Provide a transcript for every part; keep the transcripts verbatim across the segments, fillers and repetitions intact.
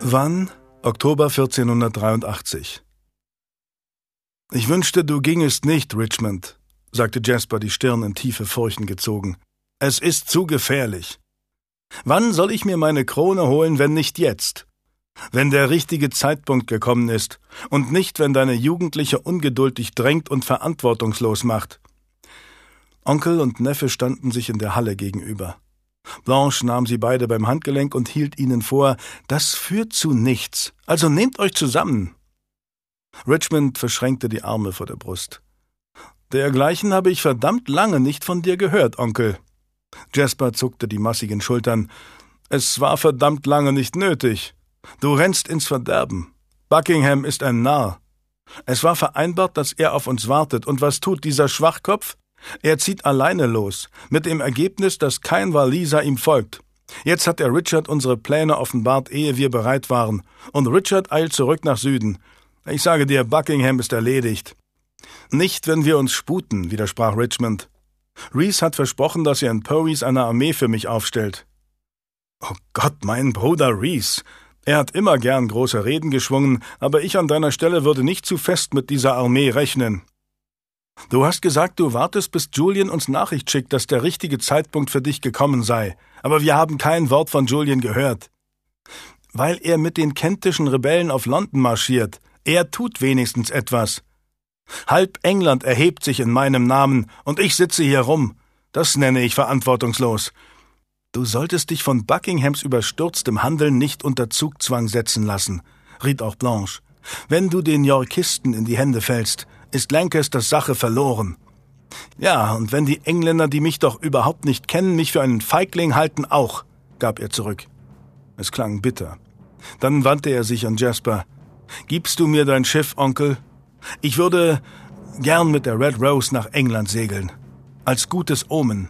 Wann? Oktober vierzehnhundertdreiundachtzig. »Ich wünschte, du gingest nicht, Richmond«, sagte Jasper, die Stirn in tiefe Furchen gezogen. »Es ist zu gefährlich. Wann soll ich mir meine Krone holen, wenn nicht jetzt? Wenn der richtige Zeitpunkt gekommen ist und nicht, wenn deine jugendliche Ungeduld dich drängt und verantwortungslos macht.« Onkel und Neffe standen sich in der Halle gegenüber. Blanche nahm sie beide beim Handgelenk und hielt ihnen vor, »Das führt zu nichts, also nehmt euch zusammen.« Richmond verschränkte die Arme vor der Brust. »Dergleichen habe ich verdammt lange nicht von dir gehört, Onkel.« Jasper zuckte die massigen Schultern. »Es war verdammt lange nicht nötig. Du rennst ins Verderben. Buckingham ist ein Narr. Es war vereinbart, dass er auf uns wartet, und was tut dieser Schwachkopf? Er zieht alleine los, mit dem Ergebnis, dass kein Waliser ihm folgt. Jetzt hat er Richard unsere Pläne offenbart, ehe wir bereit waren, und Richard eilt zurück nach Süden. Ich sage dir, Buckingham ist erledigt.« »Nicht, wenn wir uns sputen«, widersprach Richmond. »Rees hat versprochen, dass er in Powys eine Armee für mich aufstellt.« »Oh Gott, mein Bruder Rees! Er hat immer gern große Reden geschwungen, aber ich an deiner Stelle würde nicht zu fest mit dieser Armee rechnen.« »Du hast gesagt, du wartest, bis Julian uns Nachricht schickt, dass der richtige Zeitpunkt für dich gekommen sei. Aber wir haben kein Wort von Julian gehört.« »Weil er mit den kentischen Rebellen auf London marschiert. Er tut wenigstens etwas. Halb England erhebt sich in meinem Namen, und ich sitze hier rum. Das nenne ich verantwortungslos. Du solltest dich von Buckinghams überstürztem Handeln nicht unter Zugzwang setzen lassen«, riet auch Blanche. »Wenn du den Yorkisten in die Hände fällst, ist Lancasters Sache verloren. Ja, und wenn die Engländer, die mich doch überhaupt nicht kennen, mich für einen Feigling halten, auch«, gab er zurück. Es klang bitter. Dann wandte er sich an Jasper. »Gibst du mir dein Schiff, Onkel? Ich würde gern mit der Red Rose nach England segeln. Als gutes Omen.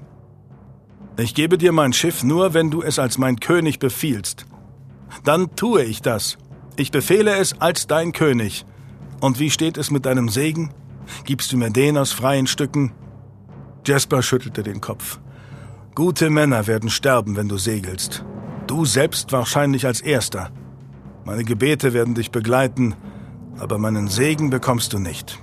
Ich gebe dir mein Schiff nur, wenn du es als mein König befiehlst. Dann tue ich das. Ich befehle es als dein König. Und wie steht es mit deinem Segen? Gibst du mir den aus freien Stücken?« Jasper schüttelte den Kopf. »Gute Männer werden sterben, wenn du segelst. Du selbst wahrscheinlich als Erster. Meine Gebete werden dich begleiten, aber meinen Segen bekommst du nicht.«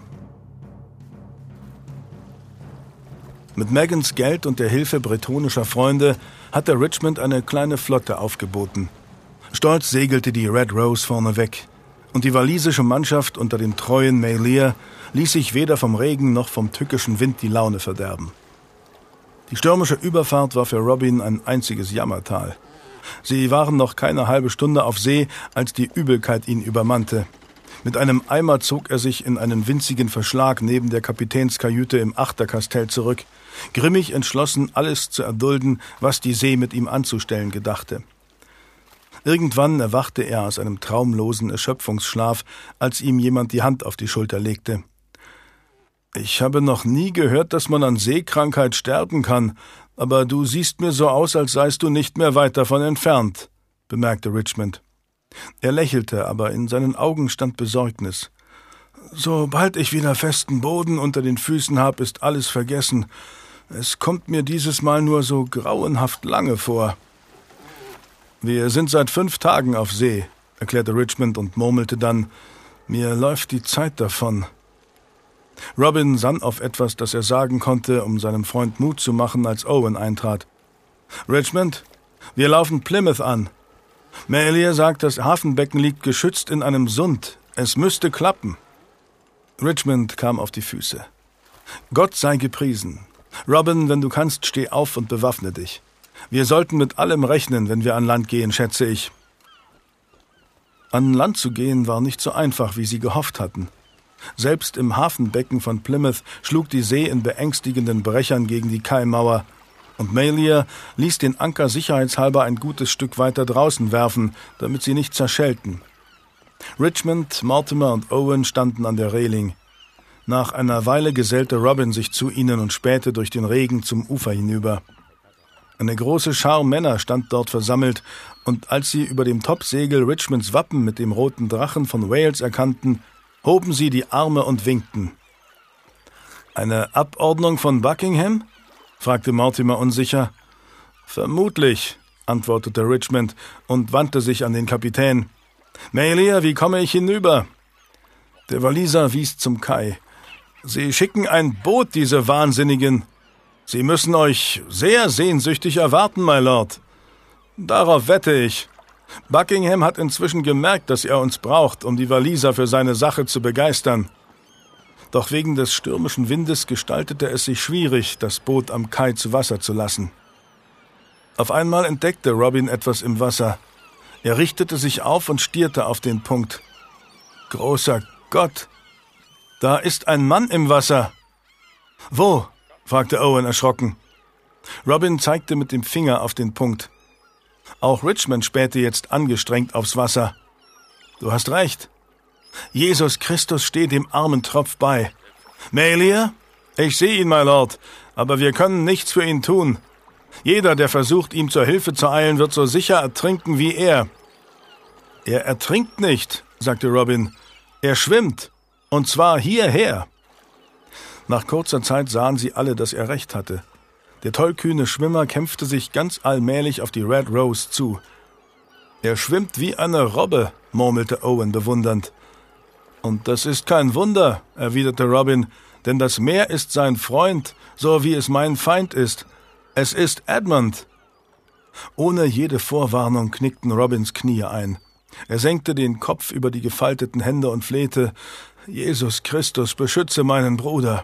Mit Megans Geld und der Hilfe bretonischer Freunde hatte Richmond eine kleine Flotte aufgeboten. Stolz segelte die Red Rose vorneweg, und die walisische Mannschaft unter dem treuen Maelier ließ sich weder vom Regen noch vom tückischen Wind die Laune verderben. Die stürmische Überfahrt war für Robin ein einziges Jammertal. Sie waren noch keine halbe Stunde auf See, als die Übelkeit ihn übermannte. Mit einem Eimer zog er sich in einen winzigen Verschlag neben der Kapitänskajüte im Achterkastell zurück, grimmig entschlossen, alles zu erdulden, was die See mit ihm anzustellen gedachte. Irgendwann erwachte er aus einem traumlosen Erschöpfungsschlaf, als ihm jemand die Hand auf die Schulter legte. »Ich habe noch nie gehört, dass man an Seekrankheit sterben kann, aber du siehst mir so aus, als seist du nicht mehr weit davon entfernt«, bemerkte Richmond. Er lächelte, aber in seinen Augen stand Besorgnis. »Sobald ich wieder festen Boden unter den Füßen habe, ist alles vergessen. Es kommt mir dieses Mal nur so grauenhaft lange vor.« »Wir sind seit fünf Tagen auf See«, erklärte Richmond und murmelte dann, »mir läuft die Zeit davon.« Robin sann auf etwas, das er sagen konnte, um seinem Freund Mut zu machen, als Owen eintrat. »Richmond, wir laufen Plymouth an. Maelier sagt, das Hafenbecken liegt geschützt in einem Sund. Es müsste klappen.« Richmond kam auf die Füße. »Gott sei gepriesen. Robin, wenn du kannst, steh auf und bewaffne dich. Wir sollten mit allem rechnen, wenn wir an Land gehen, schätze ich.« An Land zu gehen war nicht so einfach, wie sie gehofft hatten. Selbst im Hafenbecken von Plymouth schlug die See in beängstigenden Brechern gegen die Kaimauer, und Maelier ließ den Anker sicherheitshalber ein gutes Stück weiter draußen werfen, damit sie nicht zerschellten. Richmond, Mortimer und Owen standen an der Reling. Nach einer Weile gesellte Robin sich zu ihnen und spähte durch den Regen zum Ufer hinüber. Eine große Schar Männer stand dort versammelt, und als sie über dem Topsegel Richmonds Wappen mit dem roten Drachen von Wales erkannten, hoben sie die Arme und winkten. »Eine Abordnung von Buckingham?« fragte Mortimer unsicher. »Vermutlich«, antwortete Richmond und wandte sich an den Kapitän. »Mailia, wie komme ich hinüber?« Der Waliser wies zum Kai. »Sie schicken ein Boot, diese Wahnsinnigen. Sie müssen euch sehr sehnsüchtig erwarten, my Lord. Darauf wette ich. Buckingham hat inzwischen gemerkt, dass er uns braucht, um die Waliser für seine Sache zu begeistern. Doch wegen des stürmischen Windes gestaltete es sich schwierig, das Boot am Kai zu Wasser zu lassen. Auf einmal entdeckte Robin etwas im Wasser. Er richtete sich auf und stierte auf den Punkt. »Großer Gott! Da ist ein Mann im Wasser!« »Wo?« fragte Owen erschrocken. Robin zeigte mit dem Finger auf den Punkt. Auch Richmond spähte jetzt angestrengt aufs Wasser. »Du hast recht. Jesus Christus steht dem armen Tropf bei. Mailia? Ich sehe ihn, my Lord, aber wir können nichts für ihn tun. Jeder, der versucht, ihm zur Hilfe zu eilen, wird so sicher ertrinken wie er.« »Er ertrinkt nicht«, sagte Robin. »Er schwimmt, und zwar hierher.« Nach kurzer Zeit sahen sie alle, dass er recht hatte. Der tollkühne Schwimmer kämpfte sich ganz allmählich auf die Red Rose zu. »Er schwimmt wie eine Robbe«, murmelte Owen bewundernd. »Und das ist kein Wunder«, erwiderte Robin, »denn das Meer ist sein Freund, so wie es mein Feind ist. Es ist Edmund.« Ohne jede Vorwarnung knickten Robins Knie ein. Er senkte den Kopf über die gefalteten Hände und flehte, »Jesus Christus, beschütze meinen Bruder.«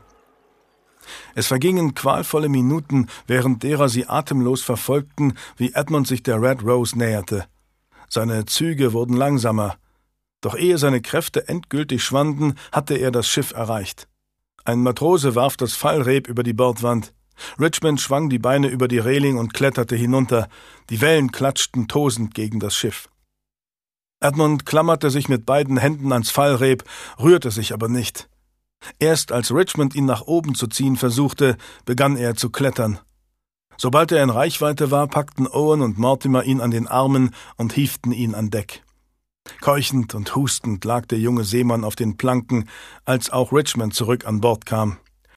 Es vergingen qualvolle Minuten, während derer sie atemlos verfolgten, wie Edmund sich der Red Rose näherte. Seine Züge wurden langsamer. Doch ehe seine Kräfte endgültig schwanden, hatte er das Schiff erreicht. Ein Matrose warf das Fallreb über die Bordwand. Richmond schwang die Beine über die Reling und kletterte hinunter. Die Wellen klatschten tosend gegen das Schiff. Edmund klammerte sich mit beiden Händen ans Fallreb, rührte sich aber nicht. Erst als Richmond ihn nach oben zu ziehen versuchte, begann er zu klettern. Sobald er in Reichweite war, packten Owen und Mortimer ihn an den Armen und hieften ihn an Deck. Keuchend und hustend lag der junge Seemann auf den Planken, als auch Richmond zurück an Bord kam.